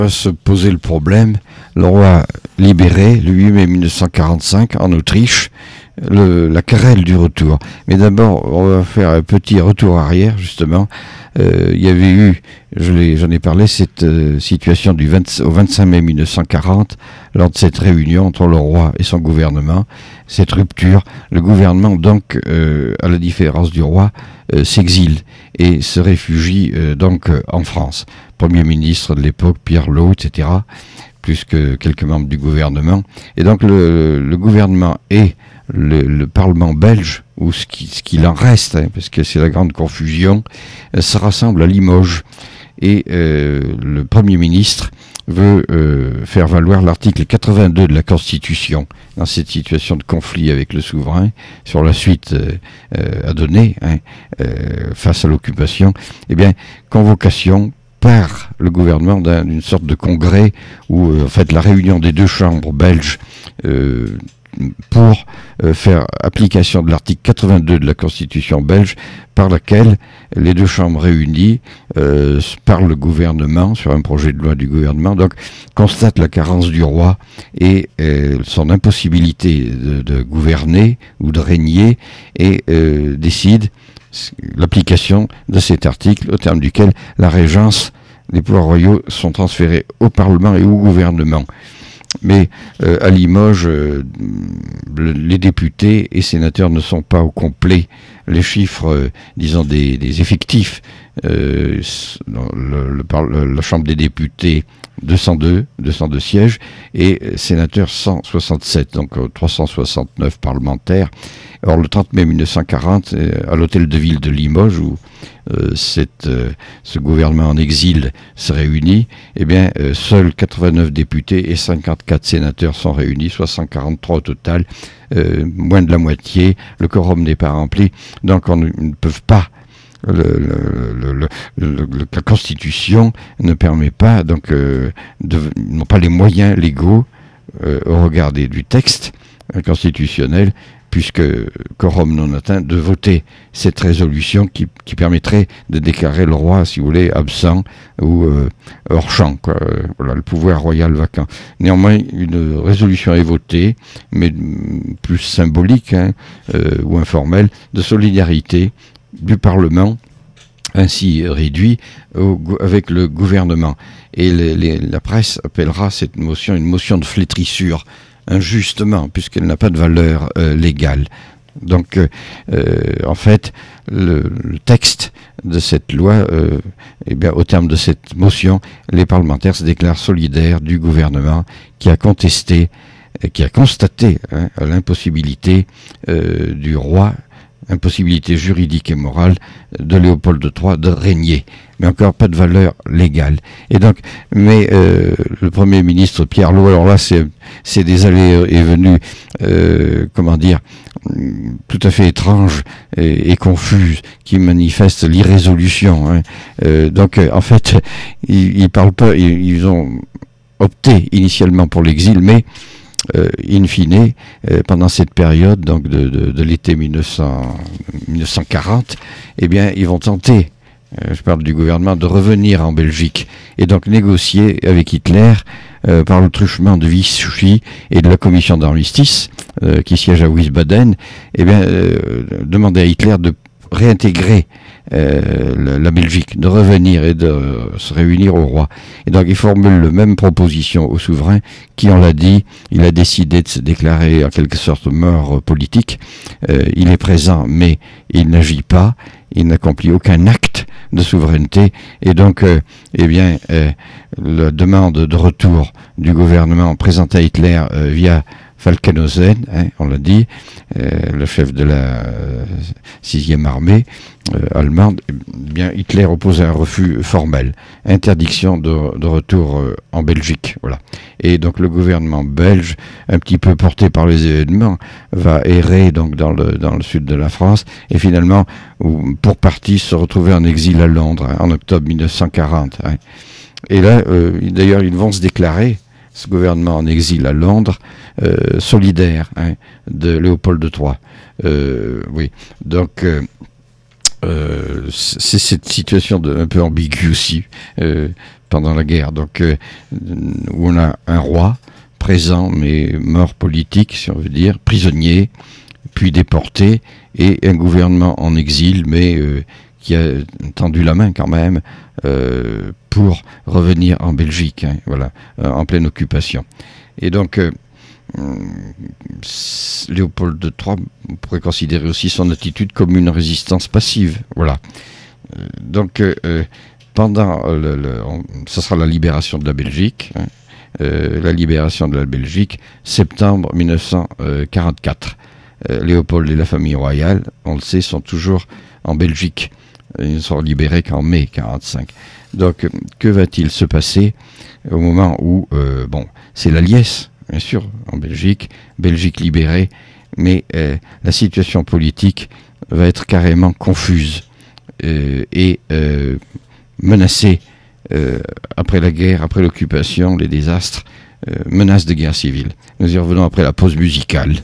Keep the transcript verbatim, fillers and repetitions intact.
Va se poser le problème. Le roi libéré, le huit mai mille neuf cent quarante-cinq, en Autriche, le, la querelle du retour. Mais d'abord, on va faire un petit retour arrière, justement. Euh, il y avait eu, je l'ai, j'en ai parlé, cette euh, situation du vingt, au vingt-cinq mai mille neuf cent quarante, lors de cette réunion entre le roi et son gouvernement, cette rupture. Le gouvernement, donc, euh, à la différence du roi, euh, s'exile et se réfugie euh, donc euh, en France. Premier ministre de l'époque, Pierre Lot, et cetera, plus que quelques membres du gouvernement. Et donc le, le gouvernement et le, le Parlement belge, ou ce, qui, ce qu'il en reste, hein, parce que c'est la grande confusion, euh, se rassemblent à Limoges. Et euh, le Premier ministre veut euh, faire valoir l'article quatre-vingt-deux de la Constitution dans cette situation de conflit avec le souverain sur la suite euh, euh, à donner hein, euh, face à l'occupation. Eh bien, convocation par le gouvernement d'un, d'une sorte de congrès où euh, en fait la réunion des deux chambres belges euh, pour euh, faire application de l'article quatre-vingt-deux de la Constitution belge, par laquelle les deux chambres réunies euh, par le gouvernement, sur un projet de loi du gouvernement, donc constatent la carence du roi et euh, son impossibilité de, de gouverner ou de régner et euh, décident l'application de cet article, au terme duquel la régence, les pouvoirs royaux sont transférés au Parlement et au gouvernement. Mais euh, à Limoges, euh, le, les députés et sénateurs ne sont pas au complet. Les chiffres, euh, disons, des, des effectifs, euh, le, le, le, la Chambre des députés, deux cent deux sièges, et sénateurs cent soixante-sept, donc euh, trois cent soixante-neuf parlementaires. Or, le trente mai mille neuf cent quarante, euh, à l'hôtel de ville de Limoges, où euh, cette, euh, ce gouvernement en exil se réunit, eh bien, euh, seuls quatre-vingt-neuf députés et cinquante-quatre sénateurs sont réunis, soit cent quarante-trois au total, euh, moins de la moitié. Le quorum n'est pas rempli, donc on ne peut pas. Le, le, le, le, le, la Constitution ne permet pas, donc, euh, de, n'ont pas les moyens légaux euh, au regard des, du texte euh, constitutionnel, puisque quorum non atteint, de voter cette résolution qui, qui permettrait de déclarer le roi, si vous voulez, absent ou euh, hors champ, quoi. Voilà, le pouvoir royal vacant. Néanmoins, une résolution est votée, mais plus symbolique hein, euh, ou informelle, de solidarité du Parlement, ainsi réduit au, avec le gouvernement. Et les, les, la presse appellera cette motion une motion de flétrissure, injustement, puisqu'elle n'a pas de valeur euh, légale. Donc, euh, en fait, le, le texte de cette loi, euh, eh bien, au terme de cette motion, les parlementaires se déclarent solidaires du gouvernement qui a contesté, qui a constaté hein, l'impossibilité euh, du roi, impossibilité juridique et morale de Léopold trois de régner, mais encore pas de valeur légale. Et donc, mais euh, le Premier ministre Pierre Lot, alors là c'est c'est des allées et venues, euh, comment dire, tout à fait étranges et, et confuses, qui manifestent l'irrésolution. Hein. Euh, donc, euh, en fait, ils, ils parlent pas, ils, ils ont opté initialement pour l'exil, mais Euh, in fine, euh, pendant cette période donc de, de, de l'été mille neuf cent quarante, eh bien, ils vont tenter, euh, je parle du gouvernement, de revenir en Belgique et donc négocier avec Hitler euh, par le truchement de Vichy et de la commission d'armistice euh, qui siège à Wiesbaden, eh bien, euh, demander à Hitler de réintégrer Euh, la, la Belgique, de revenir et de euh, se réunir au roi. Et donc il formule la même proposition au souverain qui, on l'a dit, il a décidé de se déclarer en quelque sorte mort euh, politique. Euh, il est présent, mais il n'agit pas, il n'accomplit aucun acte de souveraineté. Et donc, euh, eh bien, euh, la demande de retour du gouvernement présentée à Hitler euh, via Falkenhausen, hein, on l'a dit, euh, le chef de la euh, sixième armée euh, allemande, eh bien Hitler oppose un refus formel, interdiction de, de retour euh, en Belgique, voilà. Et donc le gouvernement belge, un petit peu porté par les événements, va errer donc dans le dans le sud de la France et finalement, pour partie, se retrouver en exil à Londres hein, en octobre mille neuf cent quarante. Hein. Et là, euh, d'ailleurs, ils vont se déclarer, ce gouvernement en exil à Londres, euh, solidaire hein, de Léopold trois. Euh, oui, donc euh, euh, c'est cette situation de, un peu ambiguë aussi euh, pendant la guerre, donc euh, où on a un roi présent mais mort politique, si on veut dire, prisonnier, puis déporté, et un gouvernement en exil, mais euh, qui a tendu la main quand même euh, pour revenir en Belgique, hein, voilà, euh, en pleine occupation. Et donc, euh, Léopold trois, on pourrait considérer aussi son attitude comme une résistance passive, voilà. Euh, donc, euh, pendant, le, le, on, ça sera la libération de la Belgique, hein, euh, la libération de la Belgique, septembre mille neuf cent quarante-quatre. Euh, Léopold et la famille royale, on le sait, sont toujours en Belgique. Ils ne sont libérés qu'en mai quarante-cinq. Donc, que va-t-il se passer au moment où, euh, bon, c'est la liesse, bien sûr, en Belgique, Belgique libérée, mais euh, la situation politique va être carrément confuse euh, et euh, menacée euh, après la guerre, après l'occupation, les désastres, euh, menace de guerre civile. Nous y revenons après la pause musicale.